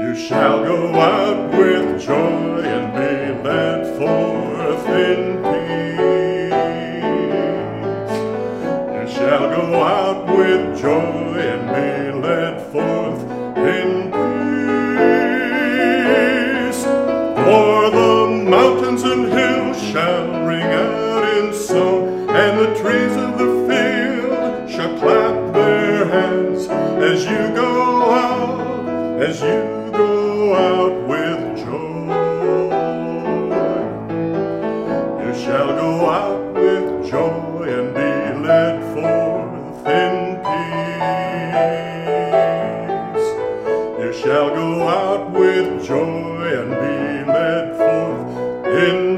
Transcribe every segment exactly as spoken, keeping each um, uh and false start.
You shall go out with joy and be led forth in peace. You shall go out with joy and be led forth in peace. For the mountains and hills shall ring out in song, and the trees of the field shall clap their hands as you go out, as you go out with joy. You shall go out with joy and be led forth in peace. You shall go out with joy and be led forth in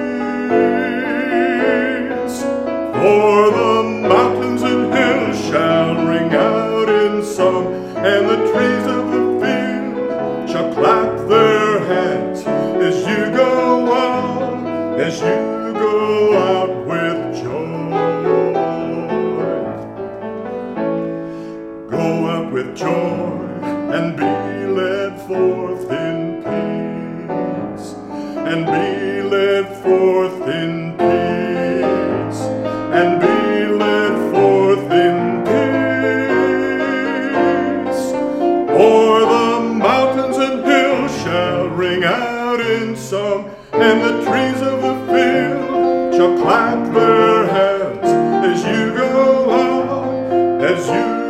peace. For the mountains and hills shall ring out in song, and the trees of the field shall clap their hands as you go out, as you go out with joy. Go out with joy and be led forth in peace, and be led forth in peace, and be led forth in peace. For the mountains and hills shall ring out in song, and the trees of the field shall clap their hands as you go out, as you